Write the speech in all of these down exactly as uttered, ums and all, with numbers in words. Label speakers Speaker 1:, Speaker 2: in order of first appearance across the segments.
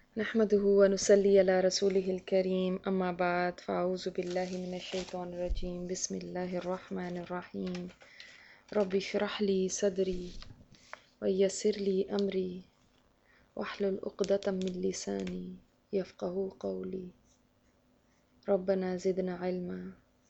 Speaker 1: نحمده ونصلي على رسوله الكريم أما بعد فأعوذ بالله من الشيطان الرجيم بسم الله الرحمن الرحيم رب اشرح لي صدري ويسر لي أمري واحلل عقدة من لساني يفقهوا قولي ربنا زدنا علما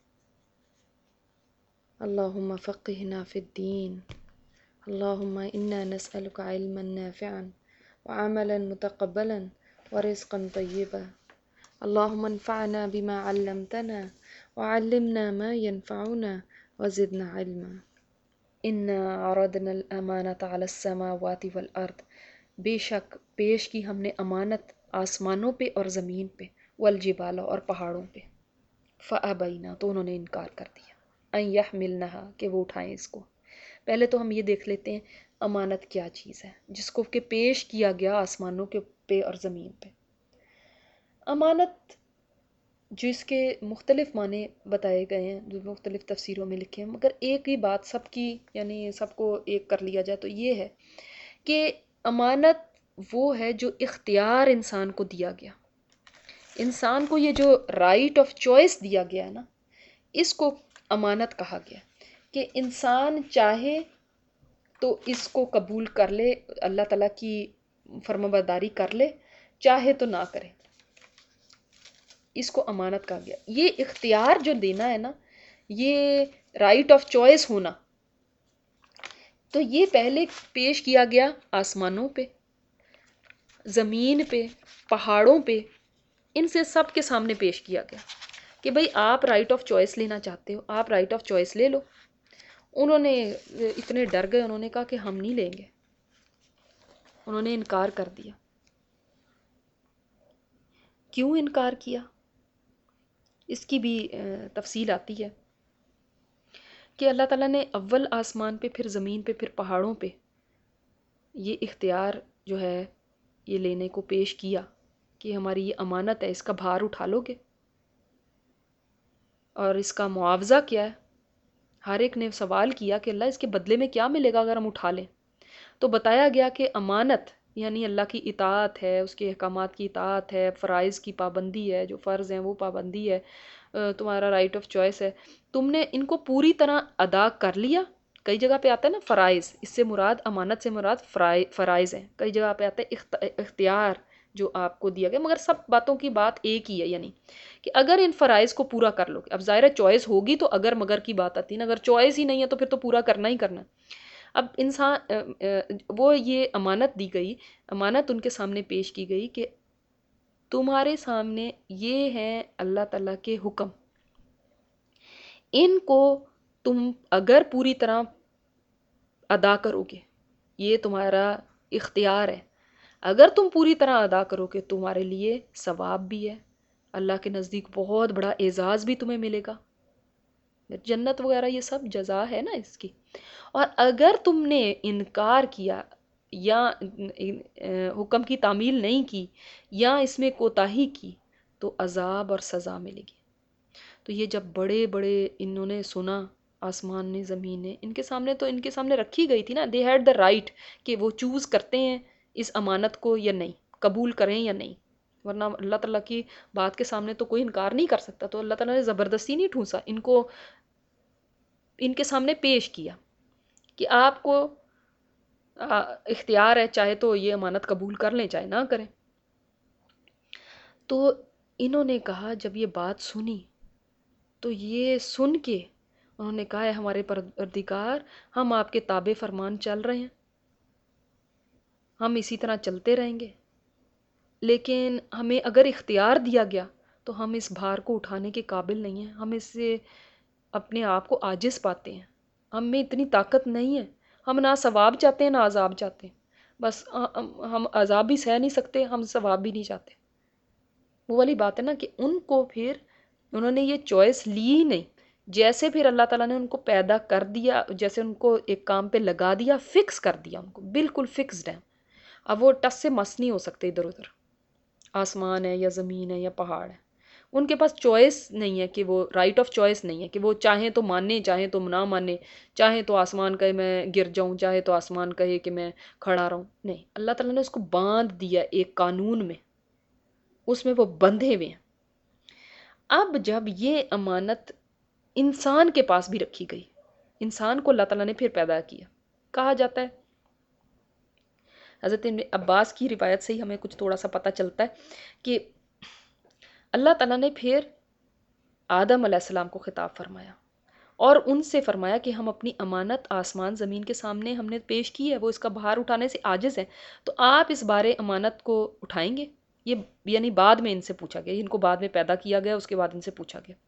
Speaker 1: اللهم فقهنا في الدين اللهم إنا نسألك علما نافعا وعملا متقبلا ورزقا طيبا اللهم انفعنا بما علمتنا وعلمنا ما ينفعنا وزدنا علما انا عرضنا الامانة على السماوات والارض، بے شک پیش کی ہم نے امانت آسمانوں پہ اور زمین پہ، والجبال اور پہاڑوں پہ، فابینا تو انہوں نے انکار کر دیا، ان یحملنها کہ وہ اٹھائیں اس کو۔ پہلے تو ہم یہ دیکھ لیتے ہیں امانت کیا چیز ہے جس کو کہ پیش کیا گیا آسمانوں کے پہ اور زمین پہ۔ امانت جس کے مختلف معنی بتائے گئے ہیں، جو مختلف تفسیروں میں لکھے ہیں، مگر ایک ہی بات سب کی، یعنی سب کو ایک کر لیا جائے تو یہ ہے کہ امانت وہ ہے جو اختیار انسان کو دیا گیا، انسان کو یہ جو رائٹ آف چوائس دیا گیا ہے نا، اس کو امانت کہا گیا کہ انسان چاہے تو اس کو قبول کر لے، اللہ تعالیٰ کی فرمانبرداری کر لے، چاہے تو نہ کرے، اس کو امانت کہا گیا۔ یہ اختیار جو دینا ہے نا، یہ رائٹ آف چوائس ہونا، تو یہ پہلے پیش کیا گیا آسمانوں پہ، زمین پہ، پہاڑوں پہ، ان سے سب کے سامنے پیش کیا گیا کہ بھئی آپ رائٹ آف چوائس لینا چاہتے ہو، آپ رائٹ آف چوائس لے لو۔ انہوں نے اتنے ڈر گئے، انہوں نے کہا کہ ہم نہیں لیں گے، انہوں نے انکار کر دیا۔ کیوں انکار کیا؟ اس کی بھی تفصیل آتی ہے کہ اللہ تعالیٰ نے اول آسمان پہ، پھر زمین پہ، پھر پہاڑوں پہ یہ اختیار جو ہے یہ لینے کو پیش کیا کہ ہماری یہ امانت ہے، اس کا بھار اٹھا لو گے اور اس کا معاوضہ کیا ہے۔ ہر ایک نے سوال کیا کہ اللہ اس کے بدلے میں کیا ملے گا اگر ہم اٹھا لیں؟ تو بتایا گیا کہ امانت یعنی اللہ کی اطاعت ہے، اس کے احکامات کی اطاعت ہے، فرائض کی پابندی ہے، جو فرض ہیں وہ پابندی ہے، تمہارا رائٹ آف چوائس ہے، تم نے ان کو پوری طرح ادا کر لیا۔ کئی جگہ پہ آتا ہے نا فرائض، اس سے مراد امانت سے مراد فرائض ہیں، کئی جگہ پہ آتا ہے اختیار جو آپ کو دیا گیا، مگر سب باتوں کی بات ایک ہی ہے، یعنی کہ اگر ان فرائض کو پورا کر لو گے، اب ظاہر ہے چوائس ہوگی تو اگر مگر کی بات آتی ہے نا، اگر چوائس ہی نہیں ہے تو پھر تو پورا کرنا ہی کرنا۔ اب انسان وہ یہ امانت دی گئی، امانت ان کے سامنے پیش کی گئی کہ تمہارے سامنے یہ ہیں اللہ تعالیٰ کے حکم، ان کو تم اگر پوری طرح ادا کرو گے، یہ تمہارا اختیار ہے، اگر تم پوری طرح ادا کرو گے تمہارے لیے ثواب بھی ہے، اللہ کے نزدیک بہت بڑا اعزاز بھی تمہیں ملے گا، جنت وغیرہ یہ سب جزا ہے نا اس کی۔ اور اگر تم نے انکار کیا یا حکم کی تعمیل نہیں کی یا اس میں کوتاہی کی تو عذاب اور سزا ملے گی۔ تو یہ جب بڑے بڑے انہوں نے سنا، آسمان نے، زمین نے، ان کے سامنے تو ان کے سامنے رکھی گئی تھی نا، دے ہیڈ دا رائٹ کہ وہ چوز کرتے ہیں اس امانت کو یا نہیں، قبول کریں یا نہیں، ورنہ اللہ تعالیٰ کی بات کے سامنے تو کوئی انکار نہیں کر سکتا، تو اللہ تعالیٰ نے زبردستی نہیں ٹھونسا، ان کو ان کے سامنے پیش کیا کہ آپ کو اختیار ہے، چاہے تو یہ امانت قبول کر لیں چاہے نہ کریں۔ تو انہوں نے کہا، جب یہ بات سنی تو یہ سن کے انہوں نے کہا ہے ہمارے پروردگار، ہم آپ کے تابع فرمان چل رہے ہیں، ہم اسی طرح چلتے رہیں گے، لیکن ہمیں اگر اختیار دیا گیا تو ہم اس بھار کو اٹھانے کے قابل نہیں ہیں، ہم اس سے اپنے آپ کو عاجز پاتے ہیں، ہم میں اتنی طاقت نہیں ہے، ہم نہ ثواب چاہتے ہیں نہ عذاب چاہتے ہیں، بس ہم عذاب بھی سہ نہیں سکتے، ہم ثواب بھی نہیں چاہتے۔ وہ والی بات ہے نا کہ ان کو پھر انہوں نے یہ چوائس لی ہی نہیں، جیسے پھر اللہ تعالیٰ نے ان کو پیدا کر دیا، جیسے ان کو ایک کام پہ لگا دیا، فکس کر دیا، ان کو بالکل فکسڈ ہیں، اب وہ ٹس سے مس نہیں ہو سکتے ادھر ادھر، آسمان ہے یا زمین ہے یا پہاڑ ہے، ان کے پاس چوائس نہیں ہے کہ وہ رائٹ آف چوائس نہیں ہے کہ وہ چاہیں تو مانیں چاہیں تو نہ مانیں، چاہیں تو آسمان کہے میں گر جاؤں، چاہے تو آسمان کہے کہ میں کھڑا رہوں، نہیں، اللہ تعالیٰ نے اس کو باندھ دیا ایک قانون میں
Speaker 2: اس میں وہ بندھے ہوئے ہیں۔ اب جب یہ امانت انسان کے پاس بھی رکھی گئی، انسان کو اللہ تعالیٰ نے پھر پیدا کیا، کہا جاتا ہے حضرت ابن عباس کی روایت سے ہی ہمیں کچھ تھوڑا سا پتہ چلتا ہے کہ اللہ تعالیٰ نے پھر آدم علیہ السلام کو خطاب فرمایا اور ان سے فرمایا کہ ہم اپنی امانت آسمان زمین کے سامنے ہم نے پیش کی ہے، وہ اس کا بھار اٹھانے سے عاجز ہے، تو آپ اس بارے امانت کو اٹھائیں گے؟ یہ یعنی بعد میں ان سے پوچھا گیا، ان کو بعد میں پیدا کیا گیا، اس کے بعد ان سے پوچھا گیا،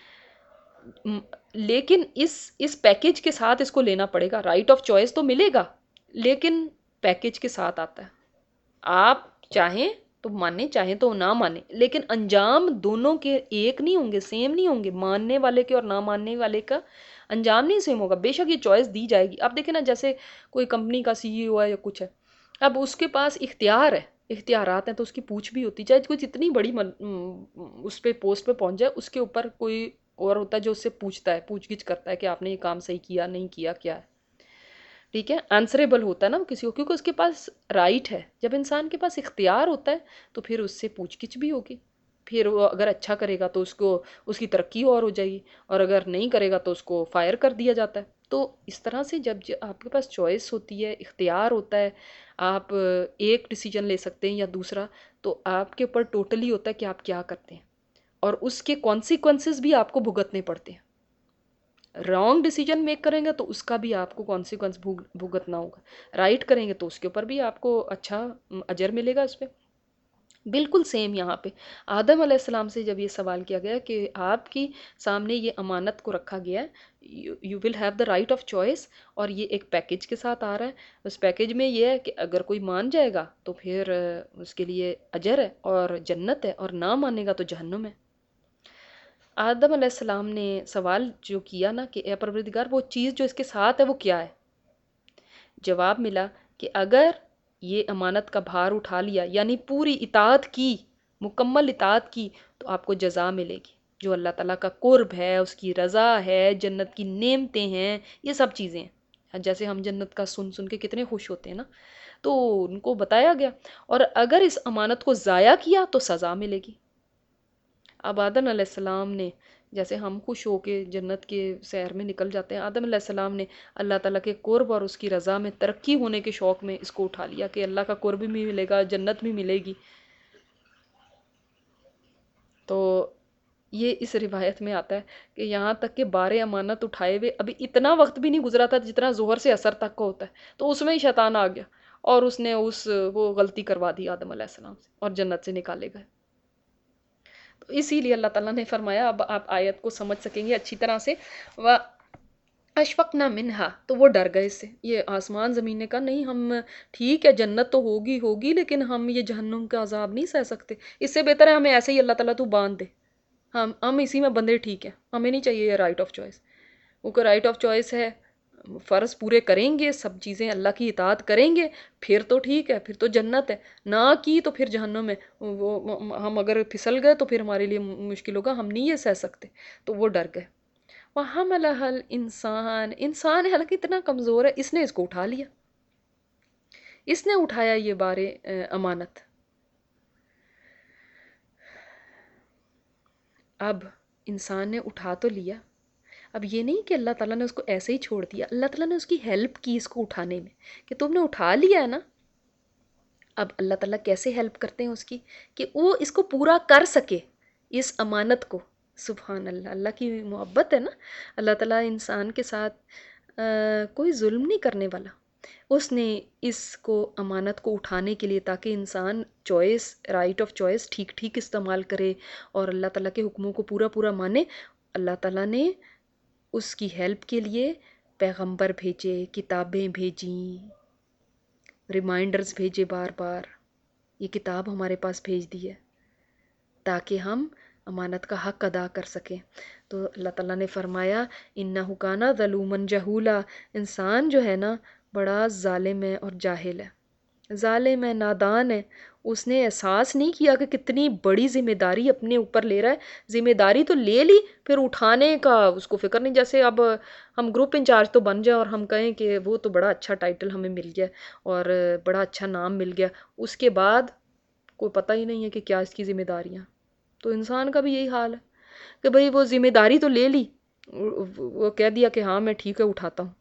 Speaker 2: لیکن اس اس پیکیج کے ساتھ اس کو لینا پڑے گا، رائٹ آف چوائس تو ملے گا لیکن پیکیج کے ساتھ آتا ہے، آپ چاہیں تو مانیں چاہیں تو نہ مانیں، لیکن انجام دونوں کے ایک نہیں ہوں گے، سیم نہیں ہوں گے، ماننے والے کے اور نہ ماننے والے کا انجام نہیں سیم ہوگا۔ بے شک یہ چوائس دی جائے گی، اب دیکھیں نا جیسے کوئی کمپنی کا سی ای او ہے یا کچھ ہے، اب اس کے پاس اختیار ہے، اختیارات ہیں تو اس کی پوچھ بھی ہوتی، چاہے کوئی جتنی بڑی اس پہ پوسٹ پہ پہنچ جائے، اس کے اوپر کوئی اور ہوتا ہے جو اس سے پوچھتا ہے، پوچھ گچھ کرتا ہے کہ آپ نے یہ کام صحیح کیا نہیں کیا، کیا ہے، ٹھیک ہے، آنسریبل ہوتا ہے نا کسی کو، کیونکہ اس کے پاس رائٹ ہے۔ جب انسان کے پاس اختیار ہوتا ہے تو پھر اس سے پوچھ گچھ بھی ہوگی، پھر وہ اگر اچھا کرے گا تو اس کو اس کی ترقی اور ہو جائے گی، اور اگر نہیں کرے گا تو اس کو فائر کر دیا جاتا ہے۔ تو اس طرح سے جب آپ کے پاس چوائس ہوتی ہے، اختیار ہوتا ہے، آپ ایک ڈیسیجن لے سکتے ہیں یا دوسرا، تو آپ کے اوپر ٹوٹلی ہوتا ہے کہ آپ کیا کرتے ہیں، اور اس کے کانسیکوینسز بھی آپ کو بھگتنے پڑتے ہیں۔ رانگ ڈیسیجن میک کریں گے تو اس کا بھی آپ کو کانسیکوینس بھگتنا ہوگا، رائٹ کریں گے تو اس کے اوپر بھی آپ کو اچھا اجر ملے گا اس پہ۔ بالکل سیم یہاں پہ آدم علیہ السلام سے جب یہ سوال کیا گیا کہ آپ کی سامنے یہ امانت کو رکھا گیا ہے، you will have the right of choice, اور یہ ایک پیکیج کے ساتھ آ رہا ہے، اس پیکیج میں یہ ہے کہ اگر کوئی مان جائے گا تو پھر اس کے لیے اجر ہے اور جنت ہے، اور نہ مانے گا تو جہنم ہے۔ آدم علیہ السلام نے سوال جو کیا نا کہ اے پروردگار وہ چیز جو اس کے ساتھ ہے وہ کیا ہے، جواب ملا کہ اگر یہ امانت کا بھار اٹھا لیا یعنی پوری اطاعت کی، مکمل اطاعت کی، تو آپ کو جزا ملے گی، جو اللہ تعالیٰ کا قرب ہے، اس کی رضا ہے، جنت کی نعمتیں ہیں، یہ سب چیزیں ہیں، جیسے ہم جنت کا سن سن کے کتنے خوش ہوتے ہیں نا، تو ان کو بتایا گیا، اور اگر اس امانت کو ضائع کیا تو سزا ملے گی۔ اب آدم علیہ السلام نے، جیسے ہم خوش ہو کے جنت کے سیر میں نکل جاتے ہیں، آدم علیہ السلام نے اللہ تعالیٰ کے قرب اور اس کی رضا میں ترقی ہونے کے شوق میں اس کو اٹھا لیا کہ اللہ کا قرب بھی ملے گا، جنت بھی ملے گی۔ تو یہ اس روایت میں آتا ہے کہ یہاں تک کہ بارے امانت اٹھائے ہوئے ابھی اتنا وقت بھی نہیں گزرا تھا جتنا ظہر سے عصر تک کا ہوتا ہے، تو اس میں ہی شیطان آ گیا اور اس نے اس وہ غلطی کروا دی آدم علیہ السلام سے اور جنت سے نکالے گئے۔ تو اسی لیے اللہ تعالیٰ نے فرمایا، اب آپ آیت کو سمجھ سکیں گے اچھی طرح سے، و اشفقنا منہا، تو وہ ڈر گئے اس سے، یہ آسمان زمین نے کہا نہیں، ہم ٹھیک ہے جنت تو ہوگی ہوگی لیکن ہم یہ جہنم کا عذاب نہیں سہ سکتے، اس سے بہتر ہے ہمیں ایسے ہی اللہ تعالیٰ تو باندھ دے، ہم ہم اسی میں بندے ٹھیک ہیں، ہمیں نہیں چاہیے یہ رائٹ آف چوائس۔ وہ کو رائٹ آف چوائس ہے، فرض پورے کریں گے، سب چیزیں اللہ کی اطاعت کریں گے، پھر تو ٹھیک ہے، پھر تو جنت ہے، نہ کی تو پھر جہنم ہے، وہ ہم اگر پھسل گئے تو پھر ہمارے لیے مشکل ہوگا، ہم نہیں یہ سہ سکتے، تو وہ ڈر گئے۔ وَحَمَلَهَا الْإِنسَانُ، انسان ہے حالانکہ اتنا کمزور ہے، اس نے اس کو اٹھا لیا، اس نے اٹھایا یہ بارے امانت۔ اب انسان نے اٹھا تو لیا، اب یہ نہیں کہ اللہ تعالیٰ نے اس کو ایسے ہی چھوڑ دیا، اللہ تعالیٰ نے اس کی ہیلپ کی اس کو اٹھانے میں، کہ تم نے اٹھا لیا ہے نا۔ اب اللہ تعالیٰ کیسے ہیلپ کرتے ہیں اس کی، کہ وہ اس کو پورا کر سکے، اس امانت کو۔ سبحان اللہ، اللہ کی محبت ہے نا، اللہ تعالیٰ انسان کے ساتھ کوئی ظلم نہیں کرنے والا، اس نے اس کو امانت کو اٹھانے کے لیے تاکہ انسان چوائس، رائٹ آف چوائس ٹھیک ٹھیک استعمال کرے اور اللہ تعالیٰ کے حکموں کو پورا پورا مانے، اللہ تعالیٰ نے اس کی ہیلپ کے لیے پیغمبر بھیجے، کتابیں بھیجیں، ریمائنڈرز بھیجے، بار بار یہ کتاب ہمارے پاس بھیج دی ہے تاکہ ہم امانت کا حق ادا کر سکیں۔ تو اللہ تعالیٰ نے فرمایا اِنَّهُ كَانَ ظَلُومًا جَهُولًا، انسان جو ہے نا بڑا ظالم ہے اور جاہل ہے، ظالم ہے، نادان ہے، اس نے احساس نہیں کیا کہ کتنی بڑی ذمہ داری اپنے اوپر لے رہا ہے، ذمہ داری تو لے لی، پھر اٹھانے کا اس کو فکر نہیں۔ جیسے اب ہم گروپ انچارج تو بن جائیں اور ہم کہیں کہ وہ تو بڑا اچھا ٹائٹل ہمیں مل گیا اور بڑا اچھا نام مل گیا، اس کے بعد کوئی پتہ ہی نہیں ہے کہ کیا اس کی ذمہ داریاں. تو انسان کا بھی یہی حال ہے کہ بھئی وہ ذمہ داری تو لے لی, وہ کہہ دیا کہ ہاں میں ٹھیک ہے اٹھاتا ہوں,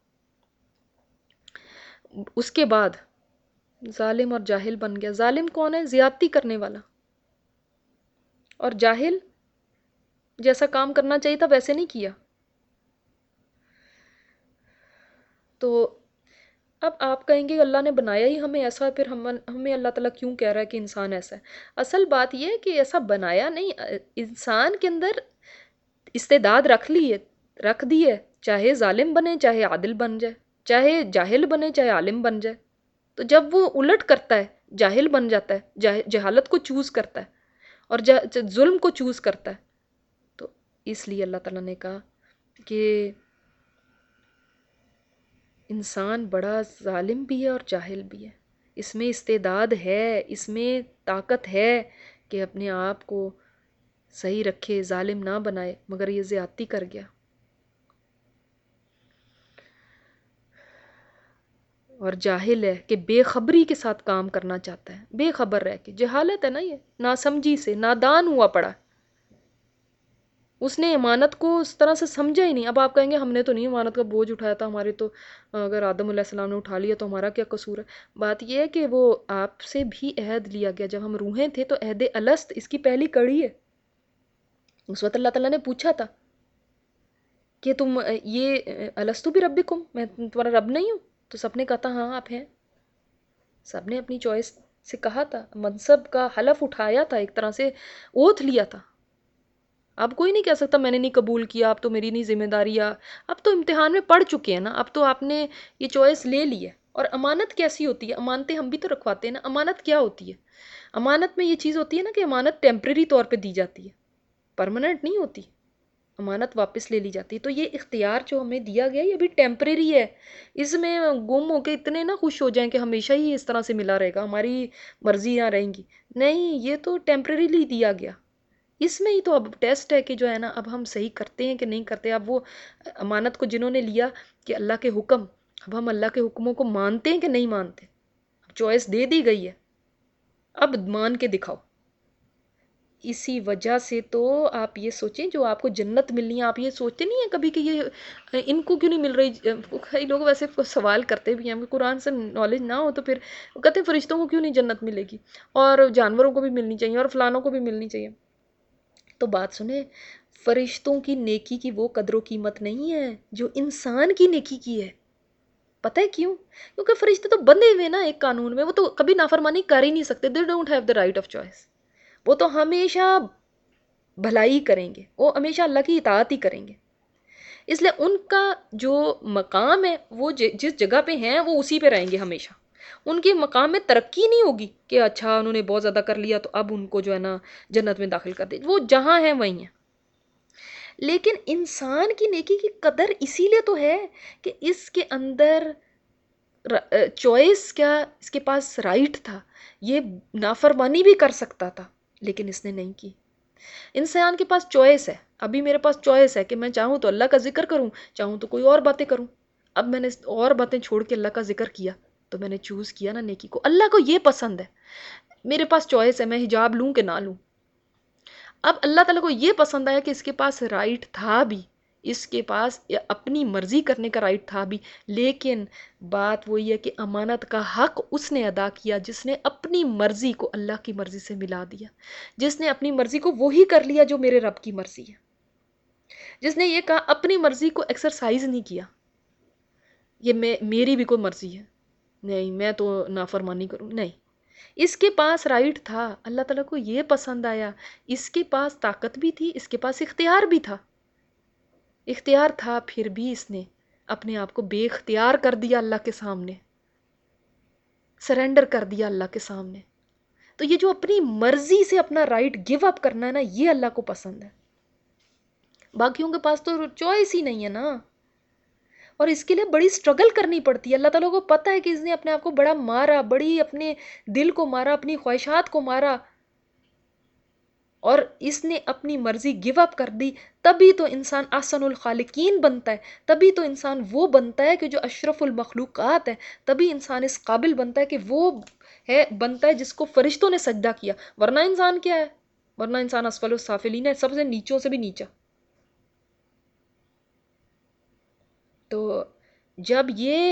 Speaker 2: اس کے بعد ظالم اور جاہل بن گیا. ظالم کون ہے؟ زیادتی کرنے والا. اور جاہل جیسا کام کرنا چاہیے تھا ویسے نہیں کیا. تو اب آپ کہیں گے اللہ نے بنایا ہی ہمیں ایسا, پھر ہم ہمیں اللہ تعالیٰ کیوں کہہ رہا ہے کہ انسان ایسا ہے؟ اصل بات یہ ہے کہ ایسا بنایا نہیں, انسان کے اندر استعداد رکھ لی ہے, رکھ دی ہے, چاہے ظالم بنے چاہے عادل بن جائے, چاہے جاہل بنے چاہے عالم بن جائے. تو جب وہ الٹ کرتا ہے, جاہل بن جاتا ہے, جہالت کو چوز کرتا ہے اور ظلم کو چوز کرتا ہے, تو اس لیے اللہ تعالیٰ نے کہا کہ انسان بڑا ظالم بھی ہے اور جاہل بھی ہے. اس میں استعداد ہے, اس میں طاقت ہے کہ اپنے آپ کو صحیح رکھے, ظالم نہ بنائے, مگر یہ زیادتی کر گیا. اور جاہل ہے کہ بے خبری کے ساتھ کام کرنا چاہتا ہے, بے خبر رہ کے. جہالت ہے نا, یہ ناسمجھی سے نادان ہوا پڑا, اس نے امانت کو اس طرح سے سمجھا ہی نہیں. اب آپ کہیں گے ہم نے تو نہیں امانت کا بوجھ اٹھایا تھا, ہمارے تو اگر آدم علیہ السلام نے اٹھا لیا تو ہمارا کیا قصور ہے؟ بات یہ ہے کہ وہ آپ سے بھی عہد لیا گیا, جب ہم روحیں تھے تو عہد الست اس کی پہلی کڑی ہے. اس وقت اللہ تعالیٰ نے پوچھا تھا کہ تم یہ الستو بربکم, میں تمہارا رب نہیں ہوں؟ تو سب نے کہا تھا ہاں آپ ہیں. سب نے اپنی چوائس سے کہا تھا, منصب کا حلف اٹھایا تھا, ایک طرح سے اوتھ لیا تھا. اب کوئی نہیں کہہ سکتا میں نے نہیں قبول کیا, اب تو میری نہیں ذمہ داری. اب تو امتحان میں پڑھ چکے ہیں نا, اب تو آپ نے یہ چوائس لے لی ہے. اور امانت کیسی ہوتی ہے؟ امانتیں ہم بھی تو رکھواتے ہیں نا. امانت کیا ہوتی ہے؟ امانت میں یہ چیز ہوتی ہے نا کہ امانت ٹیمپریری طور پہ دی جاتی ہے, پرماننٹ نہیں ہوتی. امانت واپس لے لی جاتی ہے. تو یہ اختیار جو ہمیں دیا گیا یہ بھی ٹیمپریری ہے. اس میں گم ہو کے اتنے نہ خوش ہو جائیں کہ ہمیشہ ہی اس طرح سے ملا رہے گا, ہماری مرضیاں رہیں گی. نہیں, یہ تو ٹیمپریریلی دیا گیا. اس میں ہی تو اب ٹیسٹ ہے کہ جو ہے نا, اب ہم صحیح کرتے ہیں کہ نہیں کرتے. اب وہ امانت کو جنہوں نے لیا کہ اللہ کے حکم, اب ہم اللہ کے حکموں کو مانتے ہیں کہ نہیں مانتے. اب چوائس دے دی گئی ہے, اب مان کے دکھاؤ. اسی وجہ سے تو آپ یہ سوچیں جو آپ کو جنت ملنی ہے, آپ یہ سوچتے نہیں ہیں کبھی کہ یہ ان کو کیوں نہیں مل رہی؟ کئی لوگ ویسے سوال کرتے بھی ہیں, قرآن سے نالج نہ ہو تو پھر کہتے ہیں فرشتوں کو کیوں نہیں جنت ملے گی, اور جانوروں کو بھی ملنی چاہیے, اور فلانوں کو بھی ملنی چاہیے. تو بات سنیں, فرشتوں کی نیکی کی وہ قدر و قیمت نہیں ہے جو انسان کی نیکی کی ہے. پتہ ہے کیوں؟ کیونکہ فرشتے تو بندھے ہوئے نا ایک قانون میں, وہ تو کبھی نافرمانی کر ہی نہیں سکتے. They don't have the right of choice. وہ تو ہمیشہ بھلائی کریں گے, وہ ہمیشہ اللہ کی اطاعت ہی کریں گے. اس لیے ان کا جو مقام ہے وہ جس جگہ پہ ہیں وہ اسی پہ رہیں گے ہمیشہ. ان کے مقام میں ترقی نہیں ہوگی کہ اچھا انہوں نے بہت زیادہ کر لیا تو اب ان کو جو ہے نا جنت میں داخل کر دے. وہ جہاں ہیں وہیں ہیں. لیکن انسان کی نیکی کی قدر اسی لیے تو ہے کہ اس کے اندر چوائس, کیا اس کے پاس رائٹ تھا, یہ نافرمانی بھی کر سکتا تھا لیکن اس نے نہیں کی. انسان کے پاس چوائس ہے, ابھی میرے پاس چوائس ہے کہ میں چاہوں تو اللہ کا ذکر کروں, چاہوں تو کوئی اور باتیں کروں. اب میں نے اور باتیں چھوڑ کے اللہ کا ذکر کیا تو میں نے چوز کیا نا نیکی کو. اللہ کو یہ پسند ہے, میرے پاس چوائس ہے میں حجاب لوں کہ نہ لوں. اب اللہ تعالیٰ کو یہ پسند آیا کہ اس کے پاس رائٹ تھا بھی, اس کے پاس اپنی مرضی کرنے کا رائٹ تھا بھی, لیکن بات وہی ہے کہ امانت کا حق اس نے ادا کیا جس نے اپنی مرضی کو اللہ کی مرضی سے ملا دیا, جس نے اپنی مرضی کو وہی کر لیا جو میرے رب کی مرضی ہے, جس نے یہ کہا اپنی مرضی کو ایکسرسائز نہیں کیا, یہ میں میری بھی کوئی مرضی ہے, نہیں میں تو نافرمانی کروں. نہیں, اس کے پاس رائٹ تھا, اللہ تعالیٰ کو یہ پسند آیا, اس کے پاس طاقت بھی تھی, اس کے پاس اختیار بھی تھا. اختیار تھا پھر بھی اس نے اپنے آپ کو بے اختیار کر دیا, اللہ کے سامنے سرنڈر کر دیا اللہ کے سامنے. تو یہ جو اپنی مرضی سے اپنا رائٹ گیو اپ کرنا ہے نا, یہ اللہ کو پسند ہے. باقیوں کے پاس تو چوائس ہی نہیں ہے نا, اور اس کے لیے بڑی سٹرگل کرنی پڑتی ہے. اللہ تعالیٰ کو پتہ ہے کہ اس نے اپنے آپ کو بڑا مارا, بڑی اپنے دل کو مارا, اپنی خواہشات کو مارا, اور اس نے اپنی مرضی گیو اپ کر دی. تبھی تو انسان احسن الخالقین بنتا ہے, تبھی تو انسان وہ بنتا ہے کہ جو اشرف المخلوقات ہے, تبھی انسان اس قابل بنتا ہے کہ وہ ہے بنتا ہے جس کو فرشتوں نے سجدہ کیا، ورنہ انسان کیا ہے؟ ورنہ انسان اسفل السافلین ہے، سب سے نیچوں سے بھی نیچا۔ تو جب یہ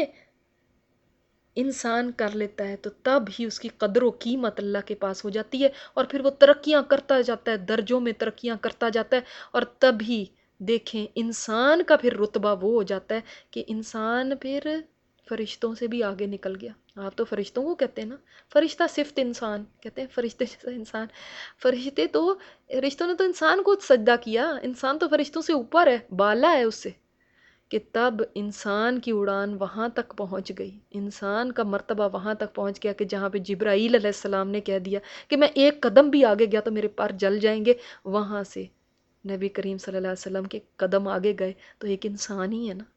Speaker 2: انسان کر لیتا ہے تو تب ہی اس کی قدر و قیمت اللہ کے پاس ہو جاتی ہے، اور پھر وہ ترقیاں کرتا جاتا ہے، درجوں میں ترقیاں کرتا جاتا ہے، اور تب ہی دیکھیں انسان کا پھر رتبہ وہ ہو جاتا ہے کہ انسان پھر فرشتوں سے بھی آگے نکل گیا۔ آپ تو فرشتوں کو کہتے ہیں نا، فرشتہ صفت انسان کہتے ہیں، فرشتے جیسا انسان، فرشتے تو فرشتوں نے تو انسان کو سجدہ کیا، انسان تو فرشتوں سے اوپر ہے، بالا ہے اس سے، کہ تب انسان کی اڑان وہاں تک پہنچ گئی، انسان کا مرتبہ وہاں تک پہنچ گیا کہ جہاں پہ جبرائیل علیہ السلام نے کہہ دیا کہ میں ایک قدم بھی آگے گیا تو میرے پار جل جائیں گے، وہاں سے نبی کریم صلی اللہ علیہ وسلم کے قدم آگے گئے تو ایک انسان ہی ہے نا۔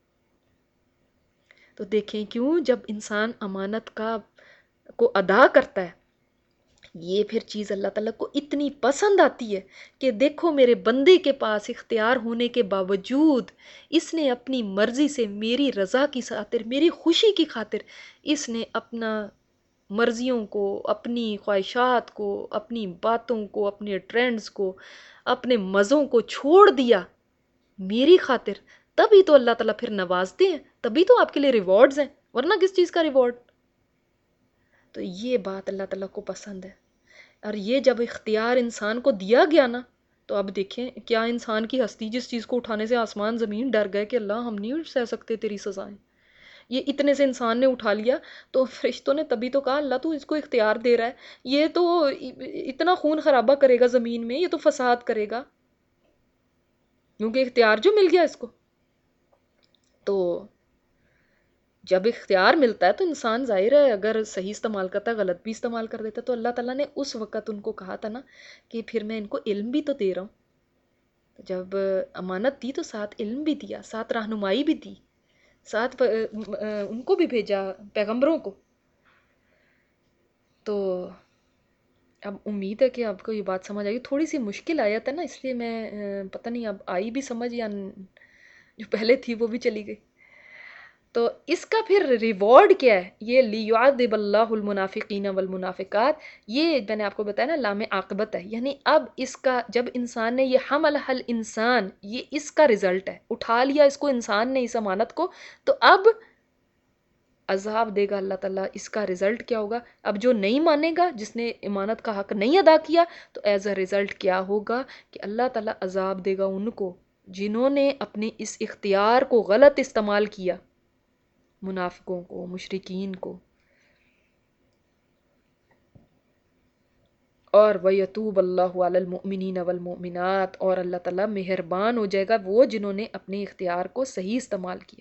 Speaker 2: تو دیکھیں کیوں جب انسان امانت کا کو ادا کرتا ہے، یہ پھر چیز اللہ تعالیٰ کو اتنی پسند آتی ہے کہ دیکھو میرے بندے کے پاس اختیار ہونے کے باوجود اس نے اپنی مرضی سے میری رضا کی خاطر، میری خوشی کی خاطر اس نے اپنا مرضیوں کو، اپنی خواہشات کو، اپنی باتوں کو، اپنے ٹرینڈز کو، اپنے مزوں کو چھوڑ دیا میری خاطر، تبھی تو اللہ تعالیٰ پھر نوازتے ہیں، تبھی تو آپ کے لیے ریوارڈز ہیں، ورنہ کس چیز کا ریوارڈ؟ تو یہ بات اللہ تعالیٰ کو پسند ہے، اور یہ جب اختیار انسان کو دیا گیا نا، تو اب دیکھیں کیا انسان کی ہستی جس چیز کو اٹھانے سے آسمان زمین ڈر گئے کہ اللہ ہم نہیں سہ سکتے تیری سزائیں، یہ اتنے سے انسان نے اٹھا لیا، تو فرشتوں نے تبھی تو کہا اللہ تو اس کو اختیار دے رہا ہے، یہ تو اتنا خون خرابہ کرے گا زمین میں، یہ تو فساد کرے گا، کیونکہ اختیار جو مل گیا اس کو۔ تو جب اختیار ملتا ہے تو انسان ظاہر ہے اگر صحیح استعمال کرتا ہے، غلط بھی استعمال کر دیتا ہے، تو اللہ تعالیٰ نے اس وقت ان کو کہا تھا نا کہ پھر میں ان کو علم بھی تو دے رہا ہوں، جب امانت دی تو ساتھ علم بھی دیا، ساتھ رہنمائی بھی دی، ساتھ ان کو بھی بھیجا پیغمبروں کو۔ تو اب امید ہے کہ آپ کو یہ بات سمجھ آئی، تھوڑی سی مشکل آیت ہے نا، اس لیے میں پتہ نہیں اب آئی بھی سمجھ یا جو پہلے تھی وہ بھی چلی گئی۔ تو اس کا پھر ریوارڈ کیا ہے؟ یہ لیعذب اللہ المنافقین والمنافقات، یہ میں نے آپ کو بتایا نا لام عاقبت ہے، یعنی اب اس کا جب انسان نے یہ حمل حل انسان، یہ اس کا رزلٹ ہے، اٹھا لیا اس کو انسان نے اس امانت کو، تو اب عذاب دے گا اللہ تعالیٰ۔ اس کا رزلٹ کیا ہوگا؟ اب جو نہیں مانے گا، جس نے امانت کا حق نہیں ادا کیا، تو ایز اے رزلٹ کیا ہوگا کہ اللہ تعالیٰ عذاب دے گا ان کو جنہوں نے اپنے اس اختیار کو غلط استعمال کیا، منافقوں کو، مشرکین کو۔ اور وَيَتُوبَ اللَّهُ عَلَى الْمُؤْمِنِينَ وَالْمُؤْمِنَاتِ، اور اللہ تعالیٰ مہربان ہو جائے گا وہ جنہوں نے اپنے اختیار کو صحیح استعمال کیا،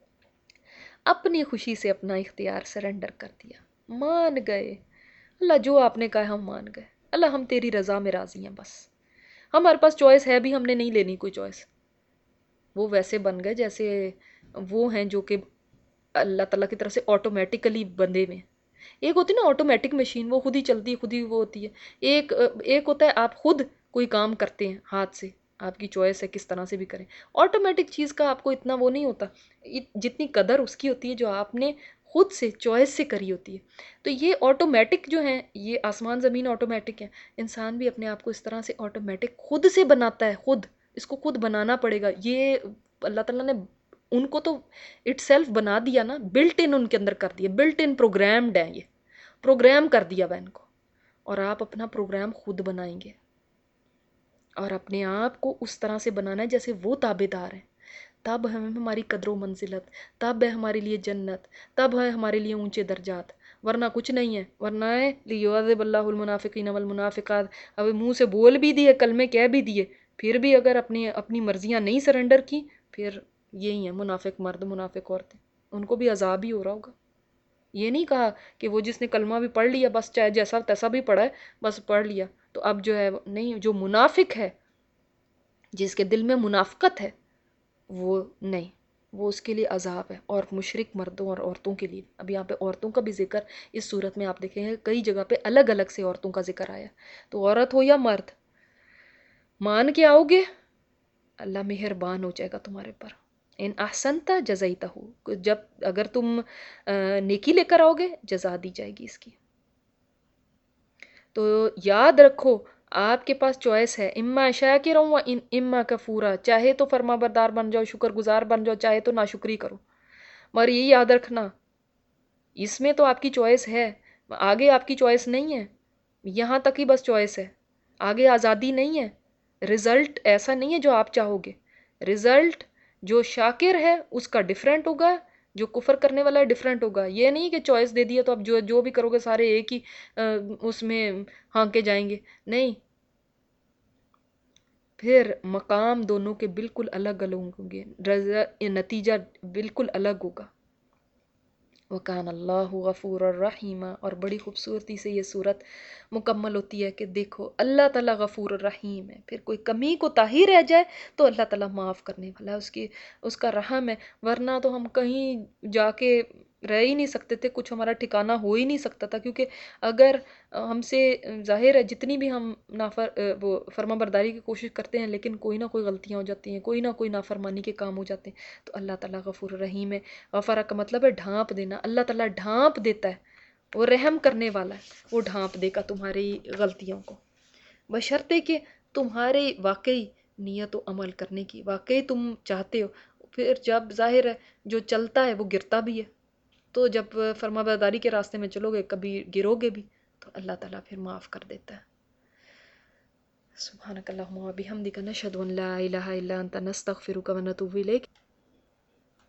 Speaker 2: اپنی خوشی سے اپنا اختیار سرنڈر کر دیا، مان گئے اللہ جو آپ نے کہا ہم مان گئے، اللہ ہم تیری رضا میں راضی ہیں، بس ہمارے پاس چوائس ہے بھی، ہم نے نہیں لینی کوئی چوائس۔ وہ ویسے بن گئے جیسے وہ ہیں جو کہ اللہ تعالیٰ کی طرف سے آٹومیٹیکلی بندے میں، ایک ہوتی ہے نا آٹومیٹک مشین، وہ خود ہی چلتی ہے، خود ہی وہ ہوتی ہے، ایک ایک ہوتا ہے آپ خود کوئی کام کرتے ہیں ہاتھ سے، آپ کی چوائس ہے کس طرح سے بھی کریں۔ آٹومیٹک چیز کا آپ کو اتنا وہ نہیں ہوتا، جتنی قدر اس کی ہوتی ہے جو آپ نے خود سے چوائس سے کری ہوتی ہے۔ تو یہ آٹومیٹک جو ہیں، یہ آسمان زمین آٹومیٹک ہیں، انسان بھی اپنے آپ کو اس طرح سے آٹومیٹک خود سے بناتا ہے، خود اس کو خود بنانا پڑے گا۔ یہ اللہ تعالیٰ نے ان کو تو اٹ سیلف بنا دیا نا، بلٹ ان ان کے اندر کر دیا، بلٹ ان پروگرامڈ ہیں، یہ پروگرام کر دیا وہ ان کو، اور آپ اپنا پروگرام خود بنائیں گے، اور اپنے آپ کو اس طرح سے بنانا ہے جیسے وہ تابع دار ہیں، تب ہمیں ہماری قدر و منزلت، تب ہے ہمارے لیے جنت، تب ہے ہمارے لیے اونچے درجات، ورنہ کچھ نہیں ہے۔ ورنہ ہے لیعذب اللہ المنافقین والمنافقات، اب منہ سے بول بھی دیے، کلمے کہہ بھی دیے، پھر بھی اگر اپنی اپنی مرضیاں نہیں سرنڈر کی، پھر یہی ہیں منافق مرد منافق عورتیں، ان کو بھی عذاب ہی ہو رہا ہوگا۔ یہ نہیں کہا کہ وہ جس نے کلمہ بھی پڑھ لیا بس چاہے جیسا تیسا بھی پڑھا ہے بس پڑھ لیا تو اب جو ہے نہیں، جو منافق ہے، جس کے دل میں منافقت ہے، وہ نہیں، وہ اس کے لیے عذاب ہے، اور مشرک مردوں اور عورتوں کے لیے۔ اب یہاں پہ عورتوں کا بھی ذکر اس صورت میں آپ دیکھیں گے کئی جگہ پہ الگ الگ سے عورتوں کا ذکر آیا، تو عورت ہو یا مرد، مان کے آؤ گے اللہ مہربان ہو جائے گا تمہارے پر۔ ان احسنتا جزیتہ، جب اگر تم نیکی لے کر آؤ گے جزا دی جائے گی اس کی۔ تو یاد رکھو آپ کے پاس چوائس ہے، اما شاکر و اما کفورا، چاہے تو فرما بردار بن جاؤ، شکر گزار بن جاؤ، چاہے تو ناشکری کرو، مگر یہ یاد رکھنا اس میں تو آپ کی چوائس ہے، آگے آپ کی چوائس نہیں ہے، یہاں تک ہی بس چوائس ہے، آگے آزادی نہیں ہے، رزلٹ ایسا نہیں ہے جو آپ چاہو گے، رزلٹ جو شاکر ہے اس کا ڈیفرنٹ ہوگا، جو کفر کرنے والا ہے ڈیفرنٹ ہوگا، یہ نہیں کہ چوائس دے دیا تو اب جو جو بھی کرو گے سارے ایک ہی اس میں ہانکے جائیں گے، نہیں، پھر مقام دونوں کے بالکل الگ الگ ہوں گے، نتیجہ بالکل الگ ہوگا۔ وَكَانَ اللَّهُ غَفُورًا رَحِيمًا، اور بڑی خوبصورتی سے یہ صورت مکمل ہوتی ہے کہ دیکھو اللہ تعالیٰ غفور الرحیم ہے، پھر کوئی کمی کو تاہی رہ جائے تو اللہ تعالیٰ معاف کرنے والا ہے، اس کی اس کا رحم ہے، ورنہ تو ہم کہیں جا کے رہ ہی نہیں سکتے تھے، کچھ ہمارا ٹھکانہ ہو ہی نہیں سکتا تھا، کیونکہ اگر ہم سے ظاہر ہے جتنی بھی ہم نافر وہ فرما برداری کی کوشش کرتے ہیں لیکن کوئی نہ کوئی غلطیاں ہو جاتی ہیں، کوئی نہ کوئی نافرمانی کے کام ہو جاتے ہیں، تو اللہ تعالیٰ غفور الرحیم ہے۔ غفارہ کا مطلب ہے ڈھانپ دینا، اللہ تعالیٰ ڈھانپ دیتا ہے، وہ رحم کرنے والا ہے، وہ ڈھانپ دے گا تمہاری غلطیوں کو، بشرطے کہ تمہاری واقعی نیت و عمل کرنے کی، واقعی تم چاہتے ہو، پھر جب ظاہر ہے جو چلتا ہے وہ گرتا بھی ہے، تو جب فرما برداری کے راستے میں چلو گے کبھی گرو گے بھی، تو اللہ تعالیٰ پھر معاف کر دیتا ہے۔ سبحانک اللہم و بحمدک، نشہد ان لا الہ الا انت، نستغفرک و نتوب الیک۔